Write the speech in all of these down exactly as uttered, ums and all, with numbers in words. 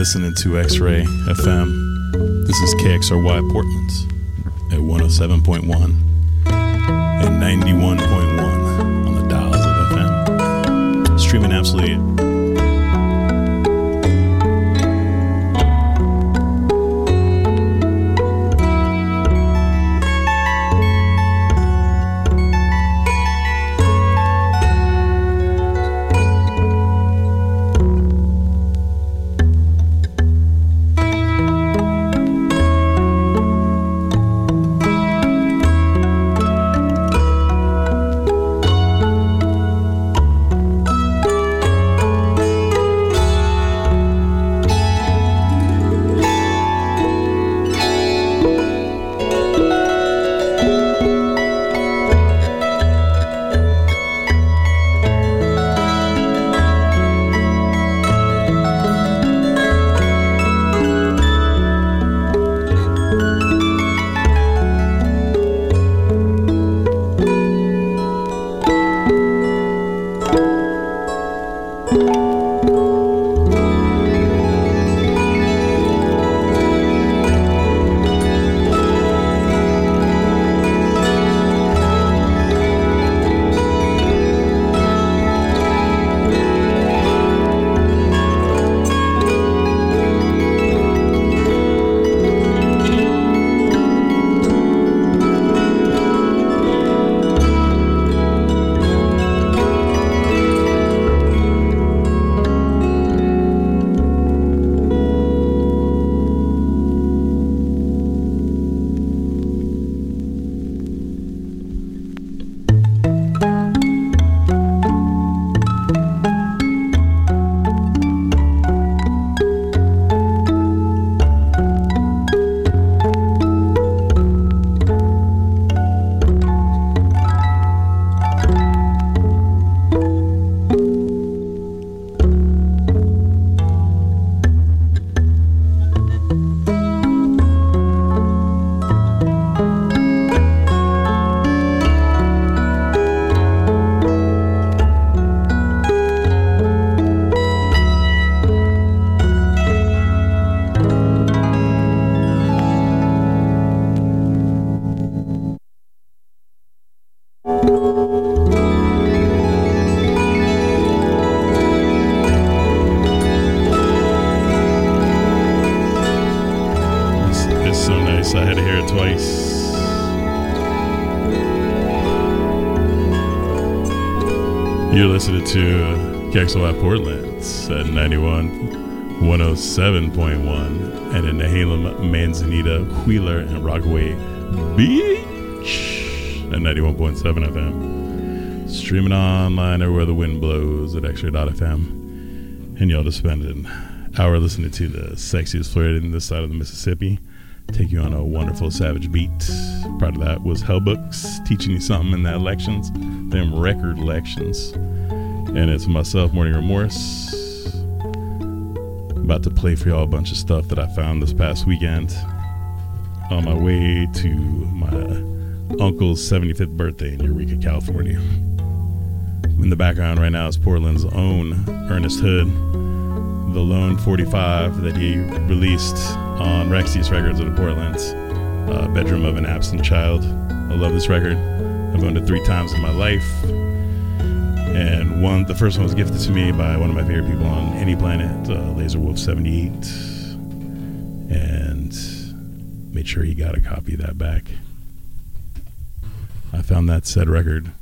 listening to X-Ray F M. This is K X R Y Portland at one oh seven point one and ninety-one point one on the dials of F M. Streaming absolutely to K X R Y Portland at ninety-one, one oh seven point one, and in Nehalem, Manzanita, Wheeler, and Rockaway Beach at ninety-one point seven F M. Streaming online everywhere the wind blows at X Ray dot F M. And y'all just spend an hour listening to the sexiest flirt in this side of the Mississippi. Take you on a wonderful savage beat. Part of that was Hellbooks, teaching you something in that elections, them record elections. And it's myself, Morning Remorse, about to play for y'all a bunch of stuff that I found this past weekend on my way to my uncle's seventy-fifth birthday in Eureka, California. In the background right now is Portland's own Ernest Hood, the lone forty-five that he released on Rexius Records out of Portland, uh, Bedroom of an Absent Child. I love this record. I've owned it three times in my life. And one, the first one was gifted to me by one of my favorite people on any planet, uh, Laser Wolf seventy-eight, and made sure he got a copy of that back. I found that said record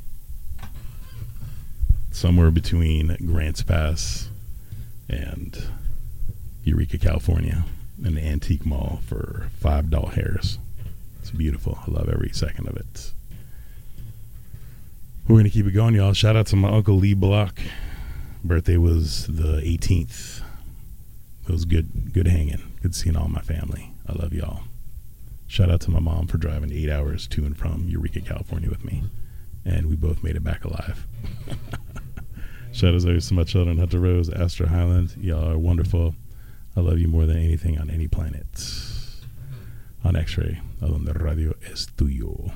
somewhere between Grants Pass and Eureka, California, in the Antique Mall for five dollars. It's beautiful. I love every second of it. We're going to keep it going, y'all. Shout out to my Uncle Lee Block. Birthday was the eighteenth. It was good good hanging. Good seeing all my family. I love y'all. Shout out to my mom for driving eight hours to and from Eureka, California with me. And we both made it back alive. Shout out always to my children, Hunter Rose, Astra Highland. Y'all are wonderful. I love you more than anything on any planet. On X-Ray, a donde radio es tuyo.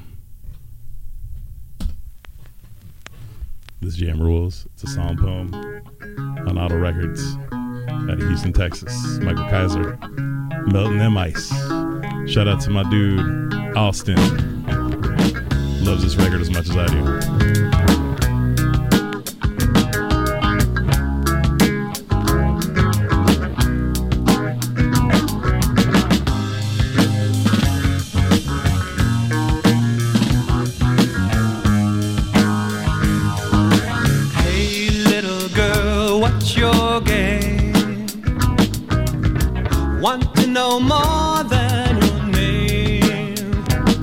This jam rules. It's a song poem on Auto Records. out of Houston, Texas. Michael Kaiser, Melting Them Ice. Shout out to my dude, Austin. Loves this record as much as I do. Want to know more than your name,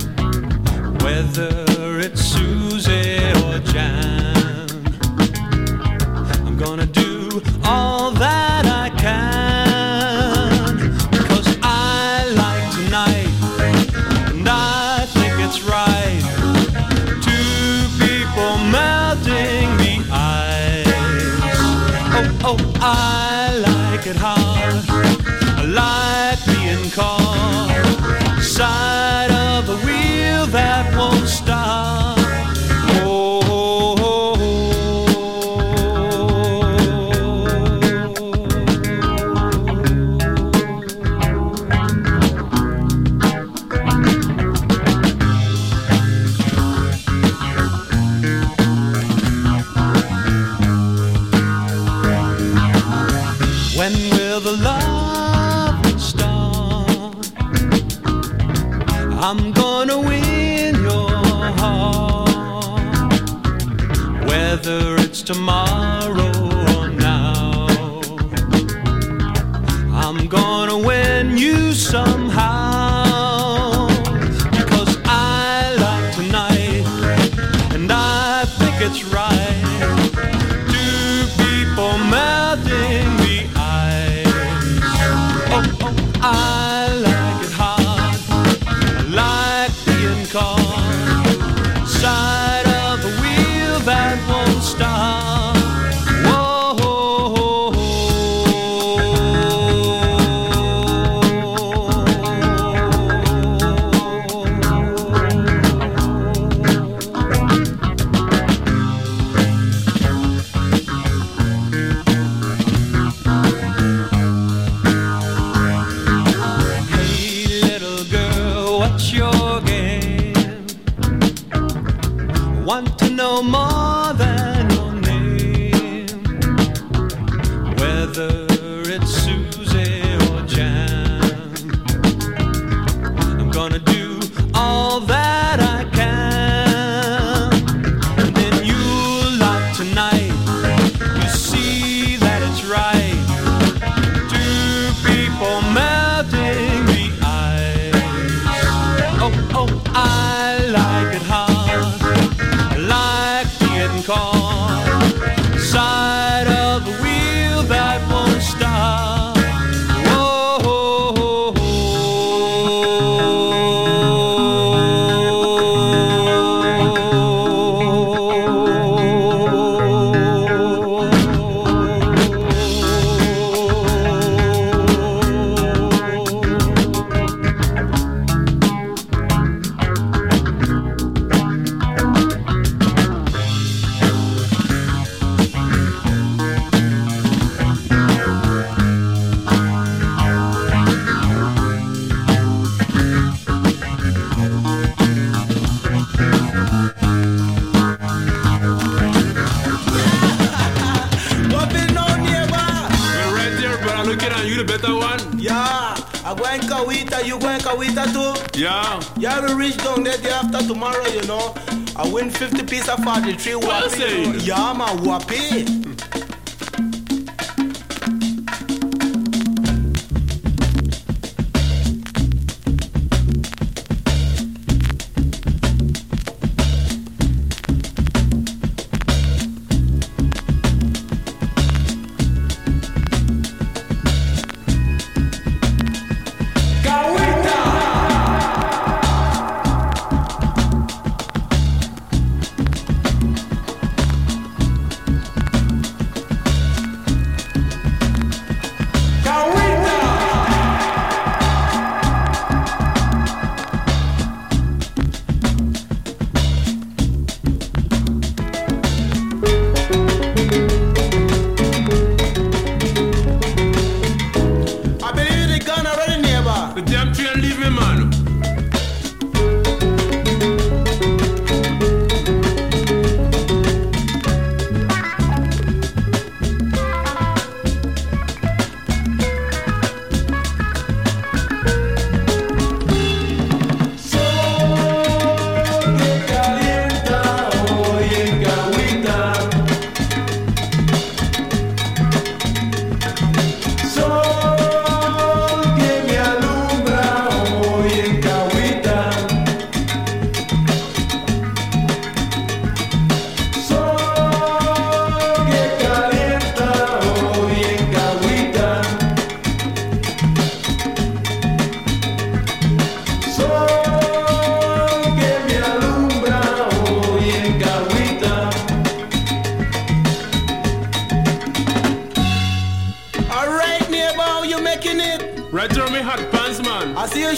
whether it's Susie or Jan. I'm gonna do all that I can, because I like tonight, and I think it's right. Two people melting the ice. Oh, oh, I like it hard. I like being caught side of the wheel that won't stop. Oh, oh, oh, when will the love start? I'm gonna win your heart, whether it's tomorrow or now. I'm gonna win you somehow, because I like tonight, and I think it's right. Two people melting the ice. Oh, oh, I like it hard. I like being caught side of the wheel that won't stop. Whoa, oh, oh, hey, little girl, what's your game? Want to know more than your name, whether it's Susie or Jan. I'm gonna do all that I can, and then you'll like tonight. You see that it's right. Two people melting the ice. Oh, oh, I like it hard. I like being caught side of the wheel that won't stop. Whoa, oh, oh, What been on neighbor? Well, right there, brother. Looking at you, the better one. Yeah, I go in Kawita, you go in Kawita too? Yeah. Yeah, we reach down there day after tomorrow, you know. I win fifty pieces of the tree Well whoopee. said. You know. Yeah, man, whoopee.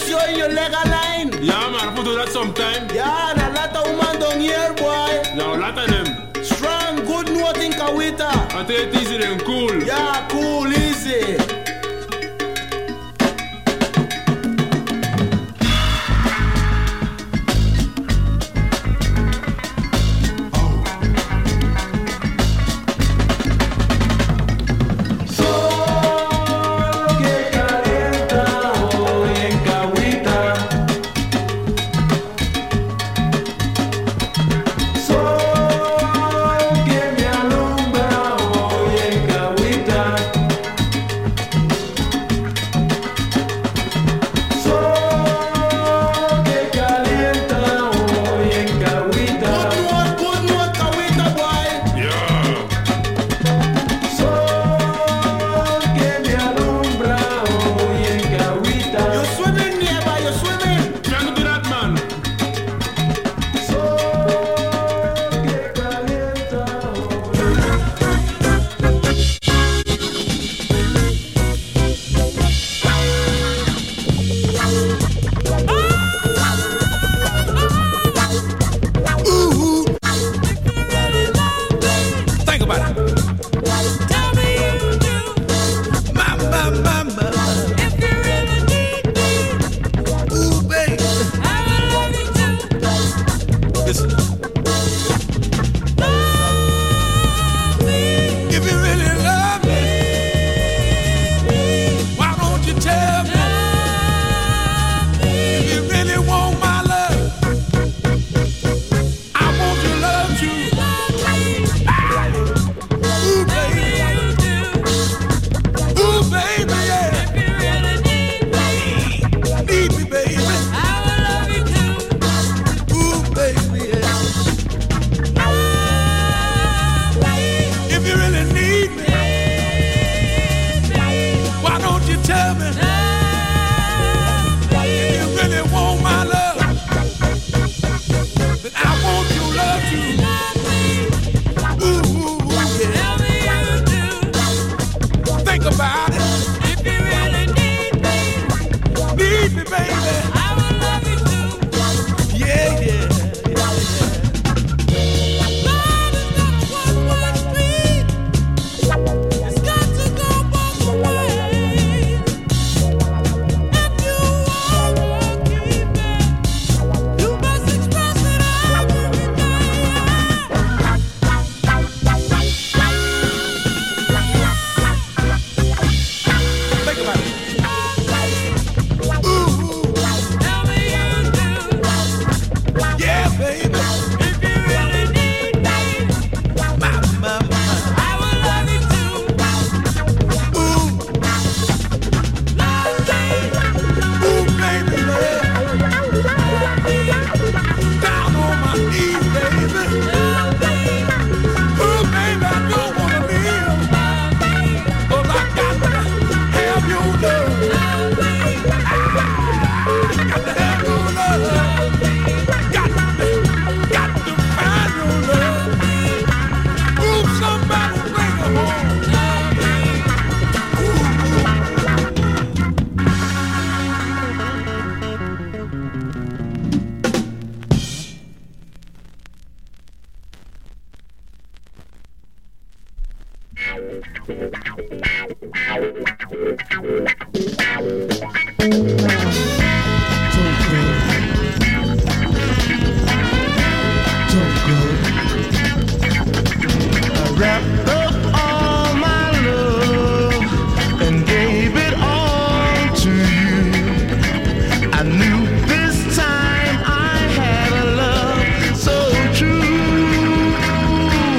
miss you in your leg line. Yeah, man, I put do that sometime. Yeah, and a lot of women down here, boy. Yeah, a lot of them. Strong, good note in Kawita. I take it easy then, cool. Yeah, cool, easy.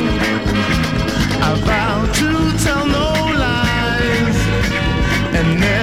And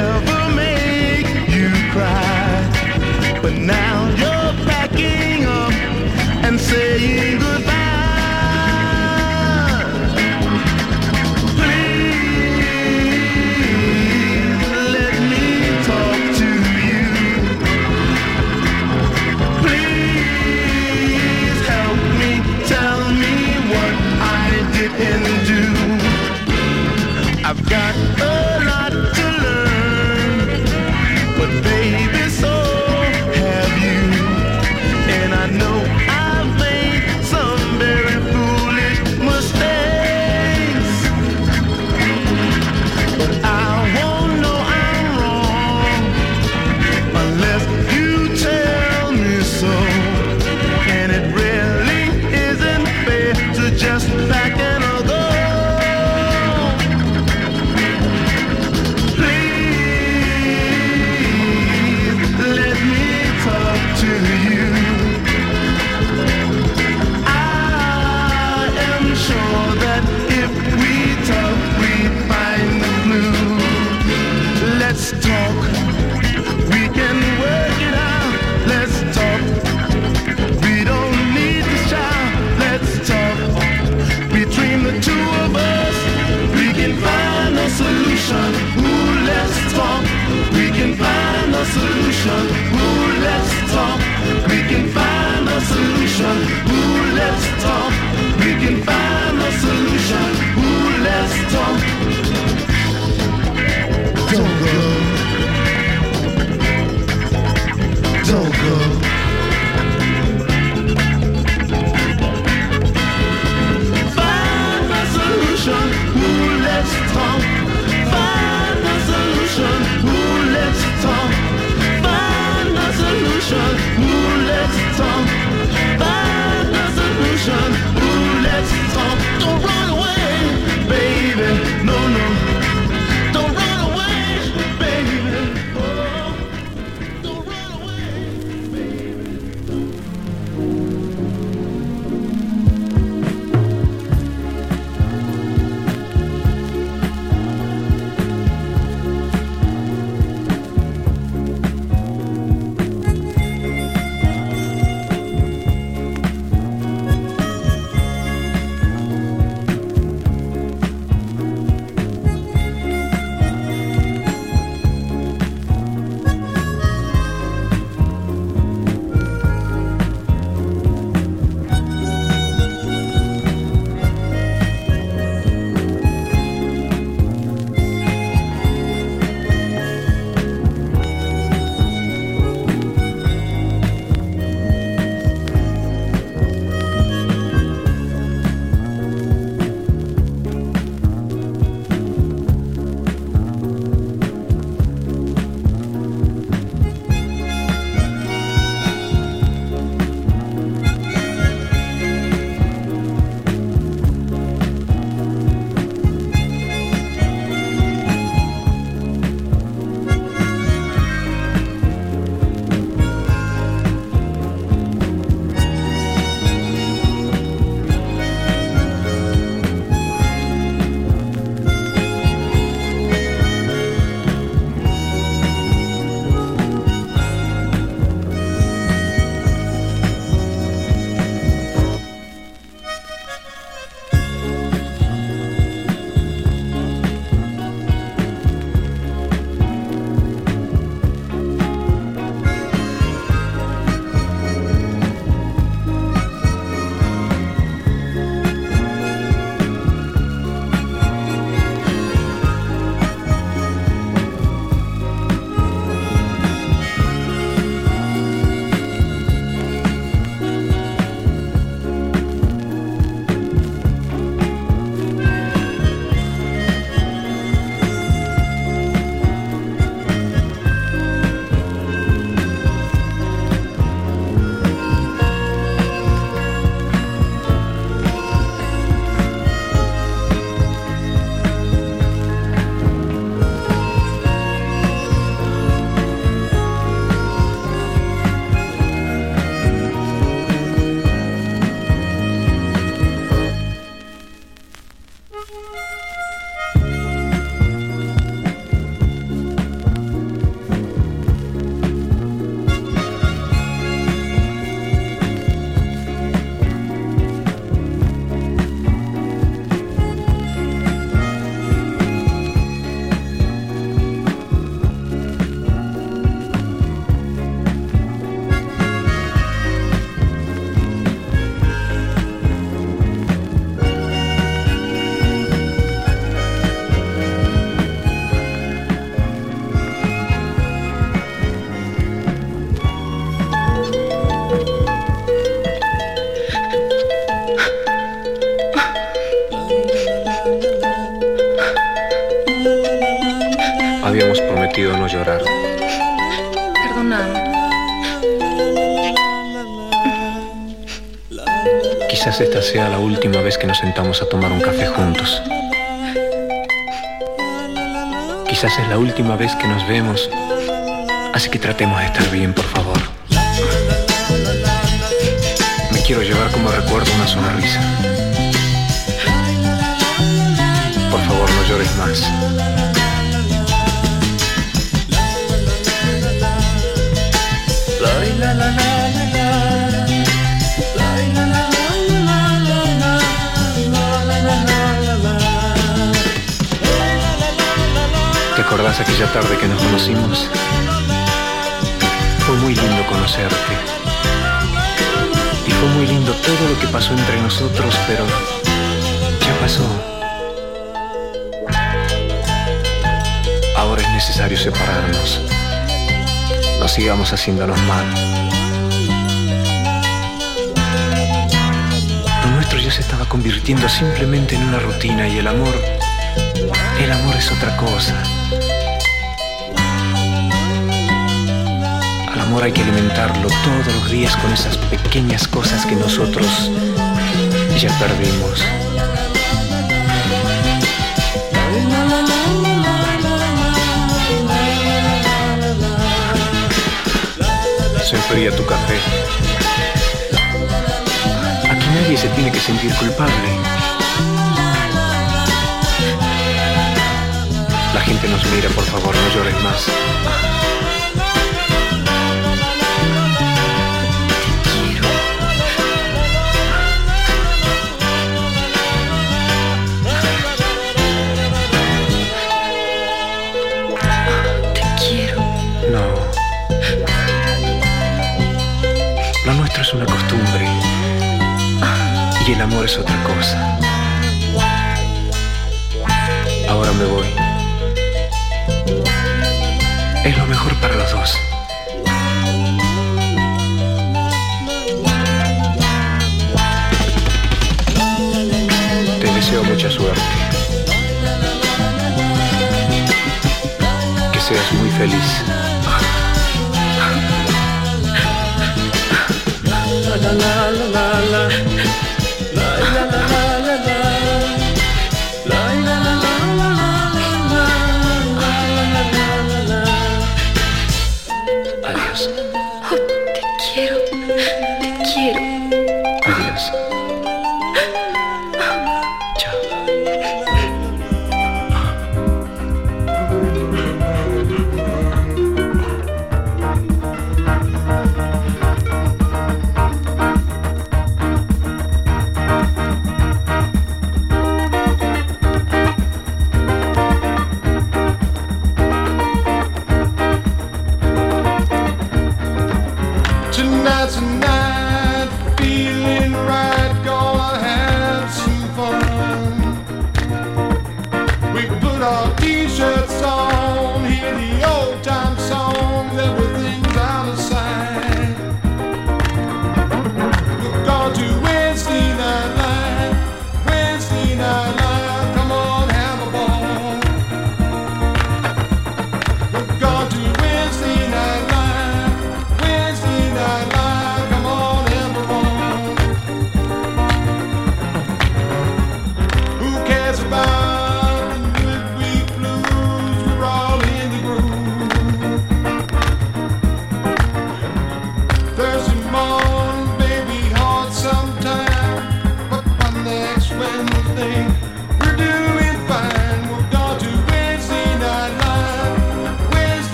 prometido no llorar. Perdóname. Quizás esta sea la última vez que nos sentamos a tomar un café juntos. Quizás es la última vez que nos vemos. Así que tratemos de estar bien, por favor. Me quiero llevar como recuerdo una sonrisa. Por favor, no llores más. ¿Te acordás aquella tarde que nos conocimos? Fue muy lindo conocerte. Y fue muy lindo todo lo que pasó entre nosotros, pero ya pasó. Ahora es necesario separarnos. No sigamos haciéndonos mal. Lo nuestro ya se estaba convirtiendo simplemente en una rutina y el amor, el amor es otra cosa. Al amor hay que alimentarlo todos los días con esas pequeñas cosas que nosotros ya perdimos. Se enfría tu café. Aquí nadie se tiene que sentir culpable. La gente nos mira, por favor, no llores más. Te quiero. No. Lo nuestro es una costumbre y el amor es otra cosa. Ahora me voy. Es lo mejor para los dos. Te deseo mucha suerte. Que seas muy feliz. La la la la la la la la la la la. Adiós. Oh, te quiero, te quiero. Adiós. Chao. Tonight's a night for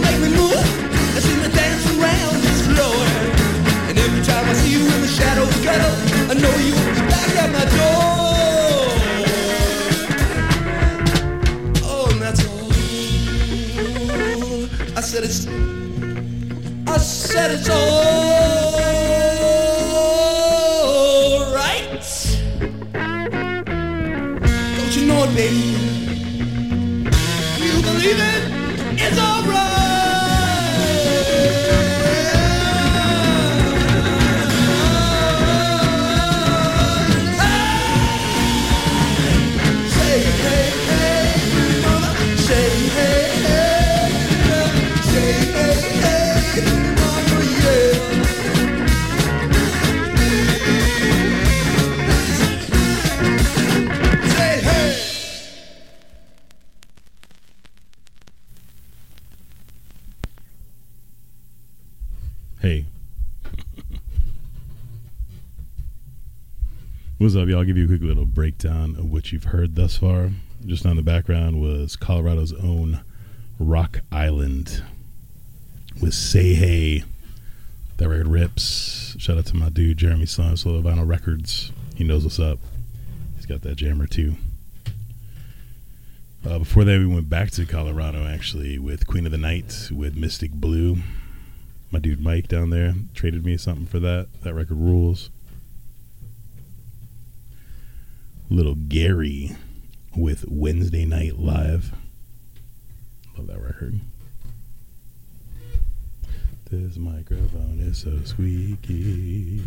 make me move, and see me dance around this floor. And every time I see you in the shadows, girl, I know you'll be back at my door. Oh, and that's all. I said it's, I said it's all right. Don't you know it, baby? You believe it? It's all right. Say hey, hey, mama. Say hey, hey, say hey, hey, mama, yeah. Say hey. Hey. What's up, y'all? I'll give you a quick little breakdown of what you've heard thus far. Just on the background was Colorado's own Rock Island with Say Hey. That record rips. Shout out to my dude, Jeremy Slime, Solo Vinyl Records. He knows what's up. He's got that jammer too. Uh, before that, we went back to Colorado, actually, with Queen of the Night with Mystic Blue. My dude Mike down there traded me something for that. That record rules. Little Gary with Wednesday Night Live. Love that record. This microphone is so squeaky.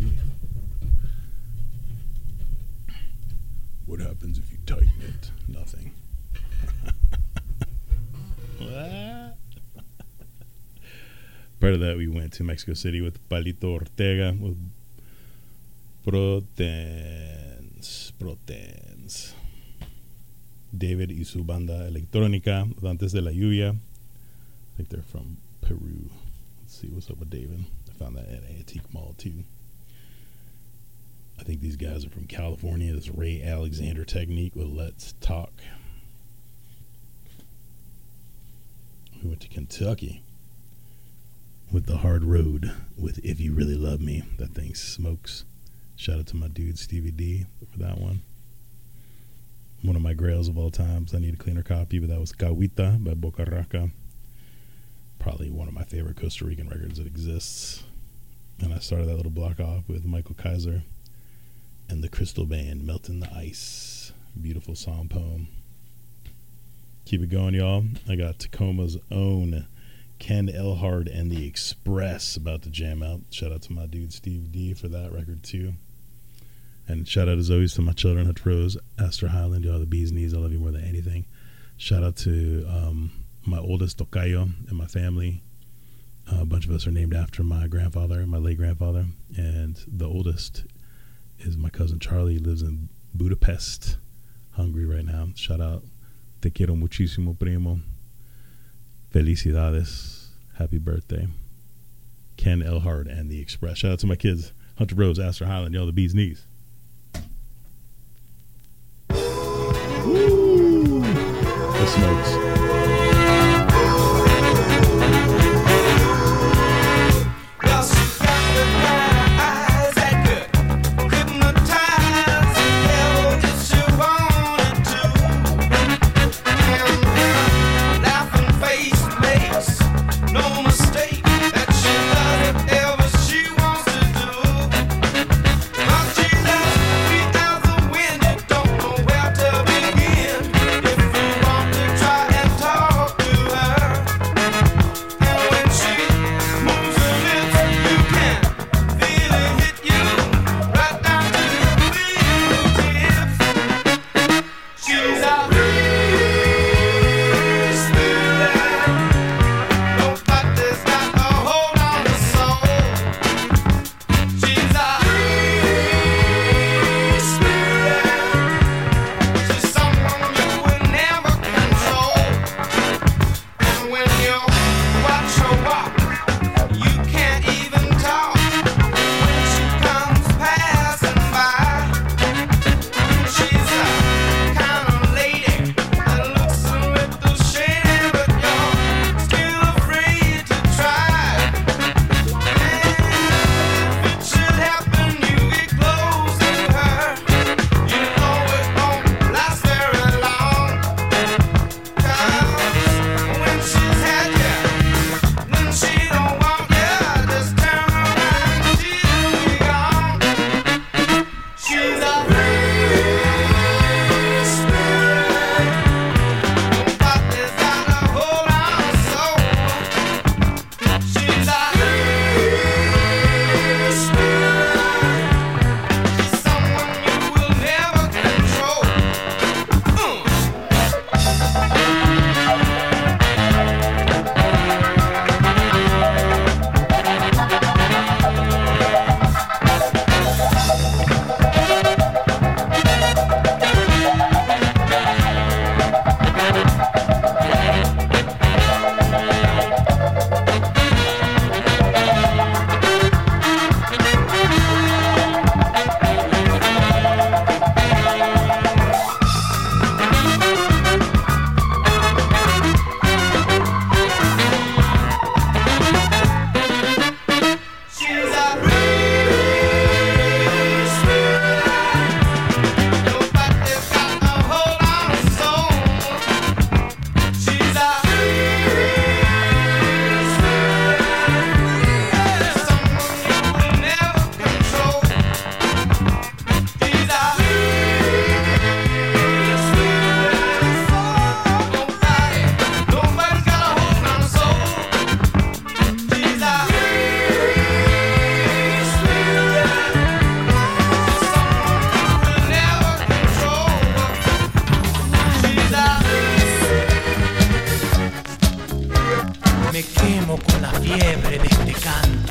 What happens if you tighten it? Nothing. Part of that, we went to Mexico City with Palito Ortega with Protens. Protens. David y su banda electrónica with Antes de la Lluvia. I think they're from Peru. Let's see what's up with David. I found that at Antique Mall too. I think these guys are from California. This Ray Alexander Technique with Let's Talk. We went to Kentucky with The Hard Road with If You Really Love Me. That thing smokes. Shout out to my dude Stevie D for that one. One of my grails of all times. I need a cleaner copy, but that was Cahuita by Boca Raca. Probably one of my favorite Costa Rican records that exists. And I started that little block off with Michael Kaiser and the Crystal Band, Melting the Ice. Beautiful song poem. Keep it going, y'all. I got Tacoma's own Ken Elhard and the Express about to jam out. Shout out to my dude Steve D for that record too. And shout out as always to my children, Hutch Rose, Astor Highland, y'all the bee's knees. I love you more than anything. Shout out to um, my oldest Tocayo and my family. Uh, a bunch of us are named after my grandfather, my late grandfather. And the oldest is my cousin Charlie. He lives in Budapest, Hungary right now. Shout out. Te quiero muchísimo, primo. Felicidades. Happy birthday. Ken Elhard and the Express. Shout out to my kids, Hunter Rose, Astor Highland, y'all the bee's knees. Woo! The smokes. Try quemo con la fiebre de este canto.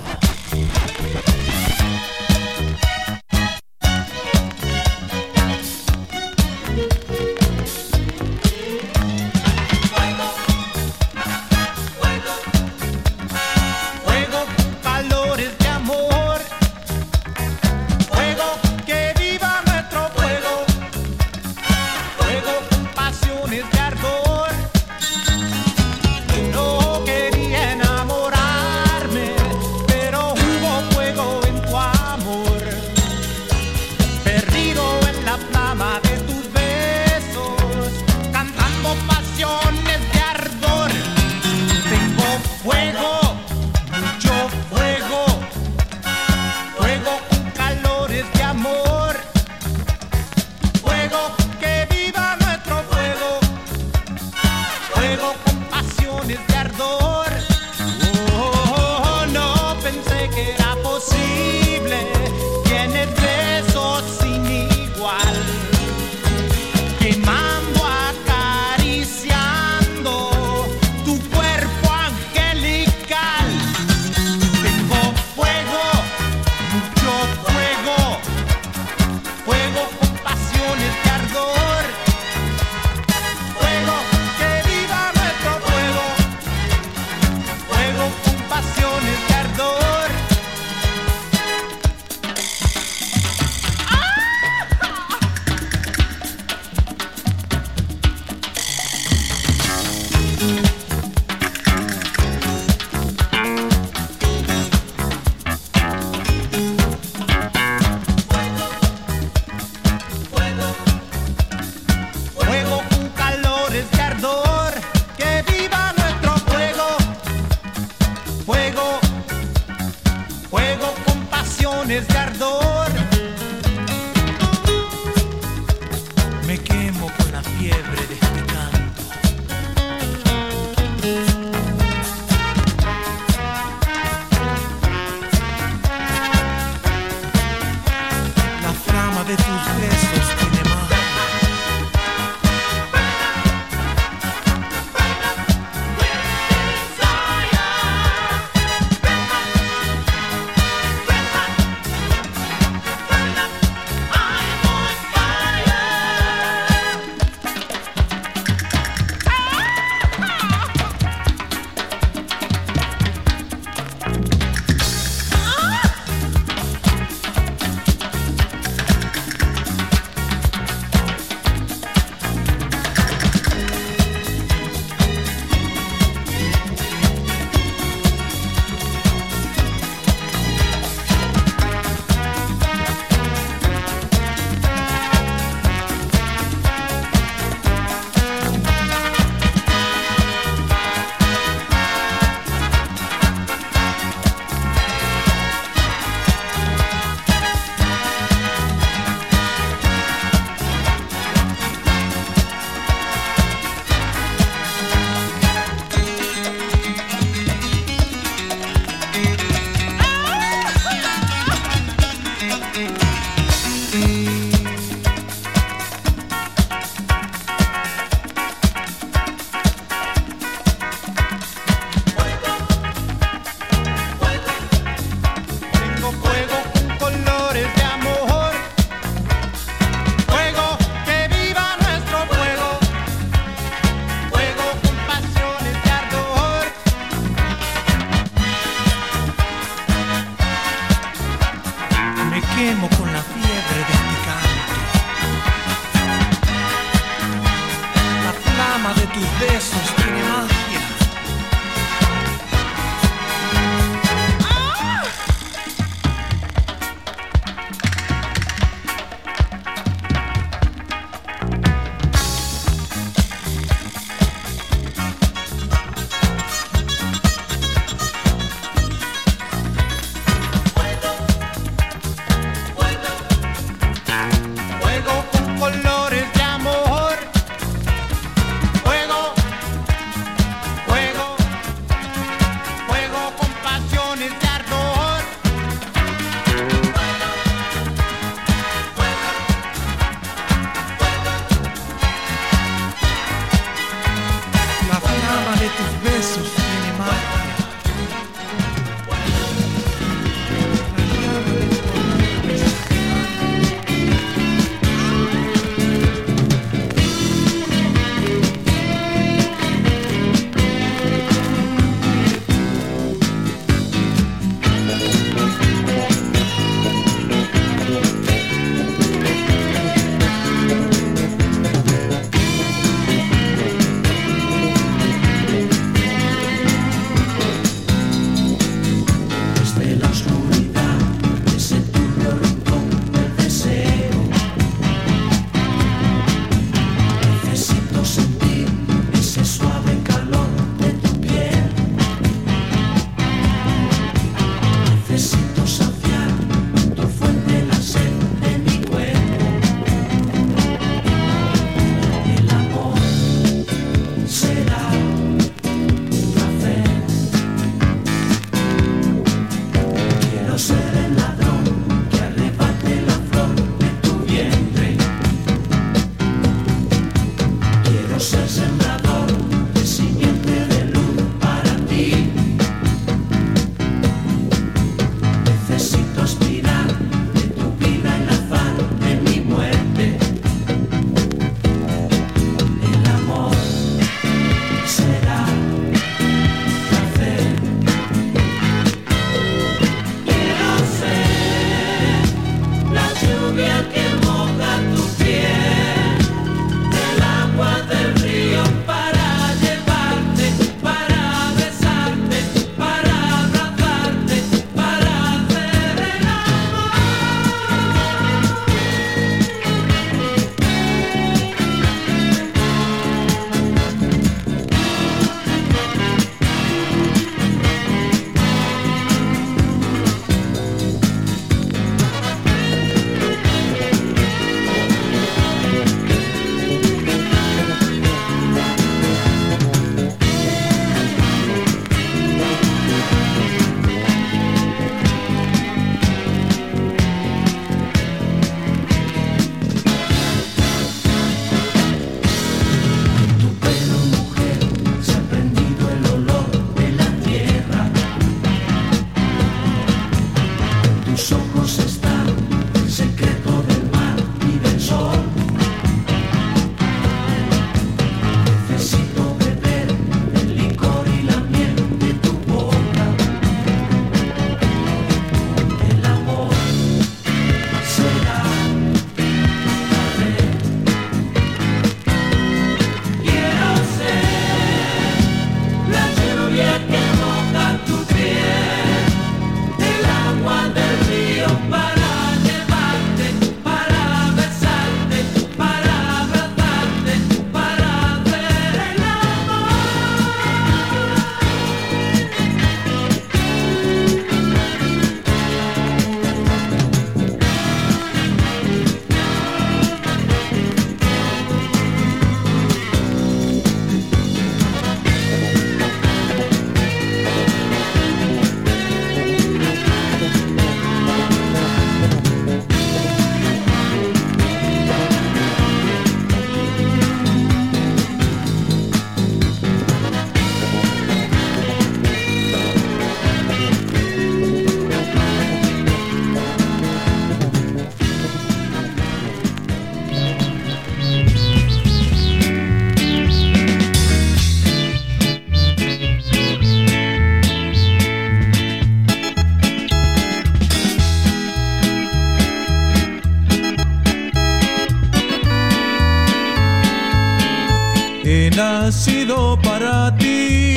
nacido para ti.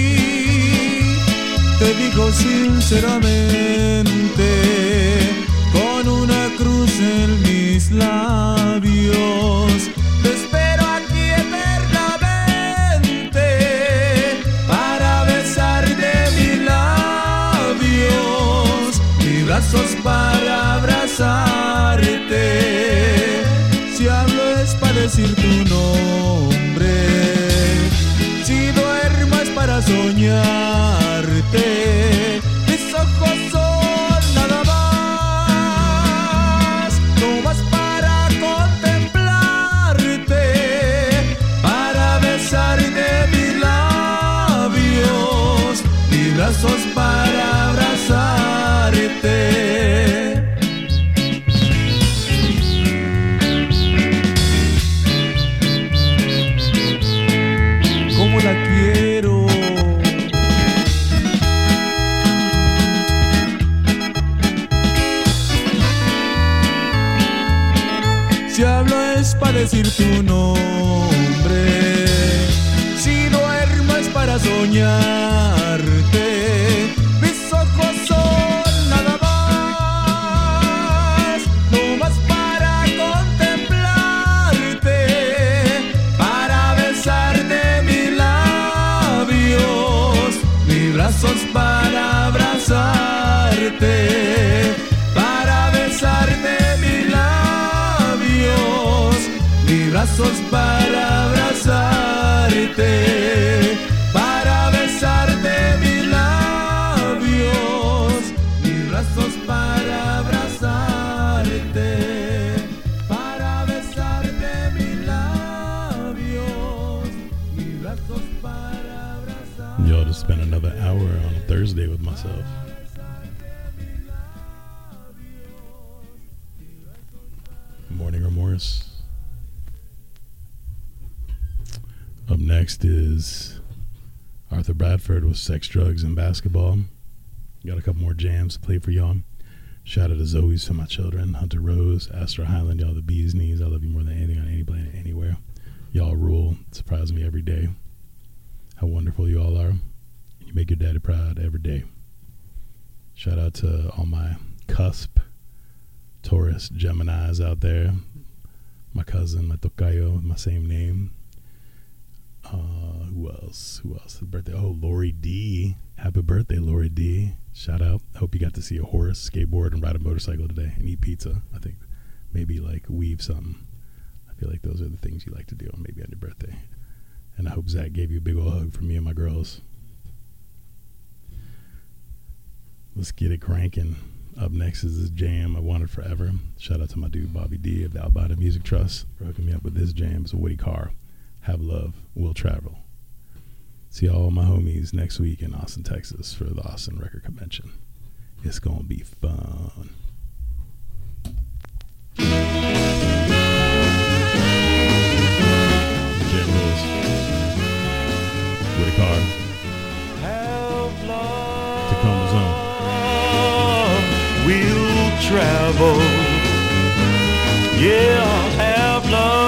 Te digo sinceramente, con una cruz en mis labios, te espero aquí eternamente para besarte mis labios, mis brazos para abrazarte. Si hablo es para decir tu nombre, si duermo es para soñarte. Mis ojos son nada más, no más para contemplarte, para besarte mis labios, mis brazos para abrazarte. ¿Cómo la quiero? Si hablo es para decir tu nombre, si duermo es para soñarte. Mis ojos son nada más, no más para contemplarte, para besarte mis labios, mis brazos para abrazarte, para besarte mis labios, mis brazos para abrazarte, para besarte mis labios, mis brazos para abrazarte, para besarte mis labios, mis brazos para abrazarte. Y'all just spent another hour on a Thursday with myself. Morning Remorse. Up next is Arthur Bradford with Sex, Drugs, and Basketball. Got a couple more jams to play for y'all. Shout out to Zoe's for my children, Hunter Rose, Astro Highland, y'all the bee's knees. I love you more than anything on any planet, anywhere. Y'all rule. Surprise me every day. How wonderful you all are. You make your daddy proud every day. Shout out to all my cusp Taurus Geminis out there. My cousin, my tocayo, my same name. Uh, who else? Who else? His birthday. Oh, Lori D. Happy birthday, Lori D. Shout out. I hope you got to see a horse, skateboard, and ride a motorcycle today and eat pizza. I think maybe like weave something. I feel like those are the things you like to do on maybe on your birthday. And I hope Zach gave you a big old hug from me and my girls. Let's get it cranking. Up next is this jam I wanted forever. Shout out to my dude Bobby D of the Albada Music Trust for hooking me up with this jam. It's a Woody Carr. Have love, we'll travel. See all my homies next week in Austin, Texas for the Austin Record Convention. It's gonna be fun. Jam rules. Woody Carr. Tacoma Zone. We'll travel. Yeah, have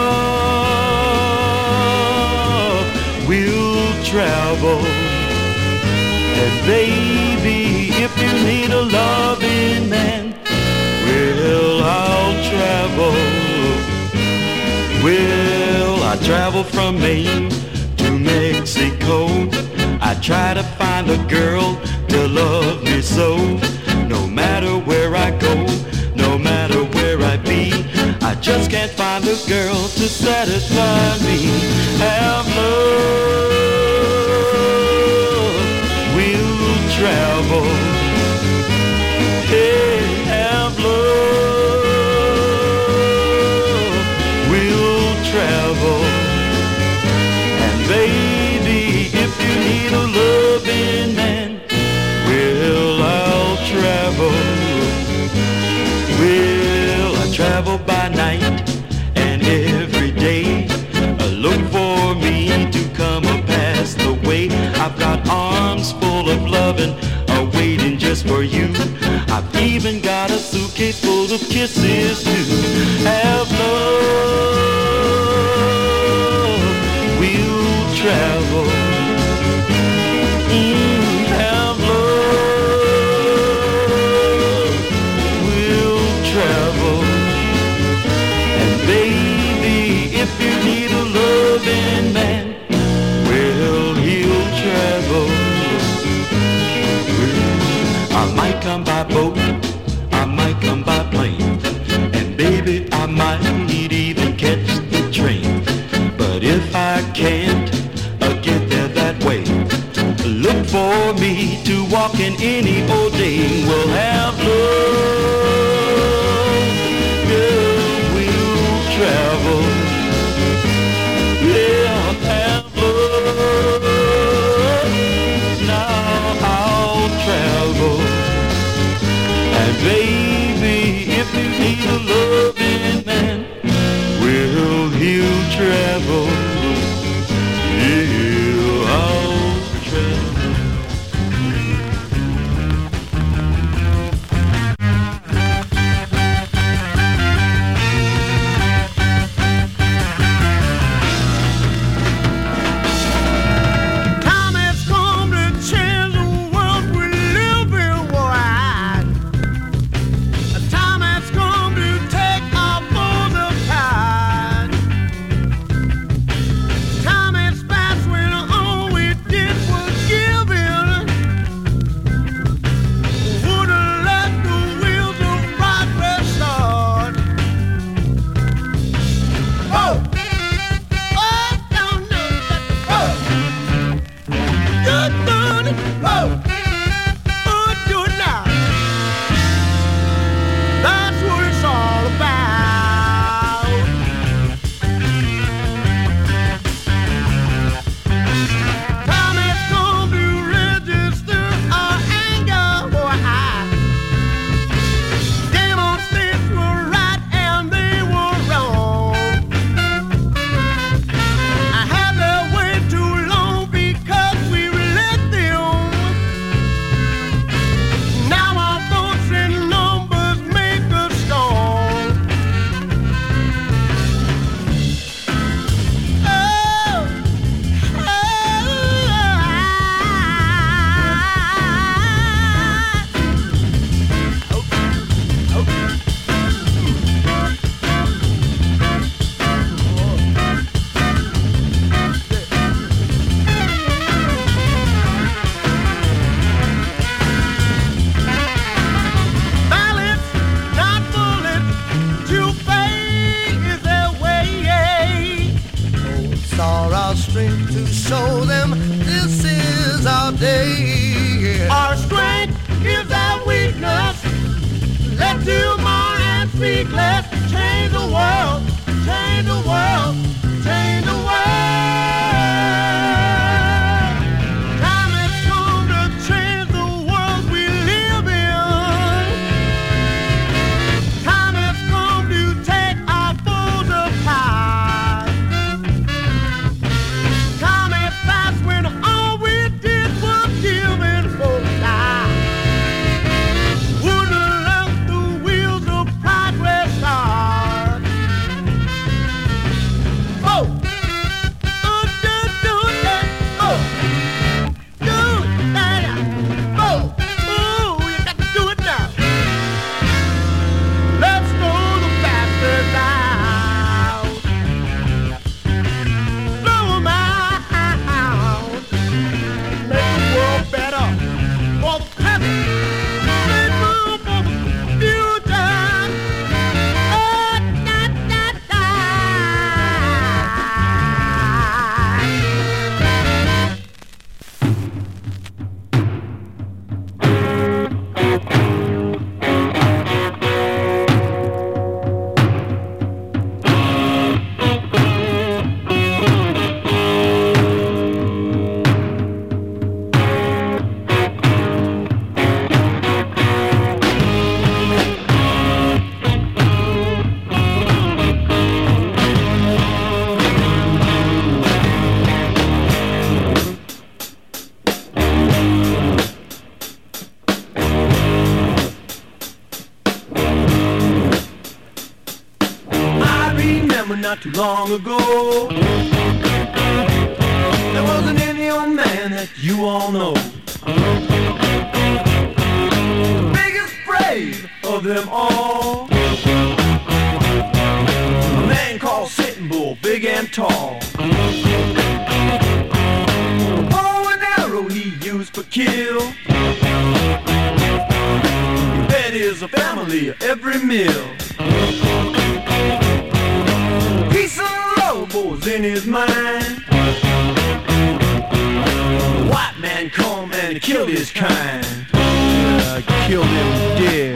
love. We'll travel. And baby, if you need a loving man, well, I'll travel. Well, I travel from Maine to Mexico. I try to find a girl to love me so. No matter where I go, no matter where I be, I just can't find a girl to satisfy me. Have love, we'll travel. Hey, have love, we'll travel. And baby, if you need a loving man, well, I'll travel. Well, I travel by night and every day. Look for me to come or pass the way. I've got arms full of loving waiting just for you. I've even got a suitcase full of kisses too. Have love, we'll travel. Mm, have love. We'll travel. And baby, if you need a loving man, well, he'll travel. I might come by boat, I might come by plane, and baby, I might even catch the train. But if I can't uh, get there that way, look for me to walk in any old day. We'll have love, girl, we'll travel. Yeah, have love, now I'll travel. And baby, if you need a loving man, well, he'll travel. Yeah, I'll travel. Time has come to change the world we live in wide. Time has come to take our foes apart. Time has passed when all we did was give in. Wouldn't let the wheels of progress start. Oh, oh, no, no, oh, good, good, oh, oh, do it now. That's what it's all about. Time has come to register our anger, boy. Demonstrates were right and they were wrong. I had to wait too long because we let them. Now our votes in numbers make us strong. Oh, oh, oh, oh. Balance, not bullets, to fade is their way. Oh, it's all our strength to show them this is our day. Our strength is our weakness. Let's do more and speak less. Change the world, change the world, change the world. Time has come to change the world we live in. Time has come to take our foes apart. Time has passed when all we did was give in for life. Wouldn't let the wheels of progress start. Oh, oh, do, do that. Oh, do that. Oh, ooh, you got to do it now. Let's go the fastest out. Blow 'em out. Make the world better for the present. Make room for the future. Oh, da, da, da. Not too long ago, There was an Indian man that you all know, the biggest brave of them all. A man called Sitting Bull, big and tall. A bow and arrow he used for kill. He fed his family every meal. Peace and love was in his mind. The white man come and killed his kind. Yeah, killed him dead.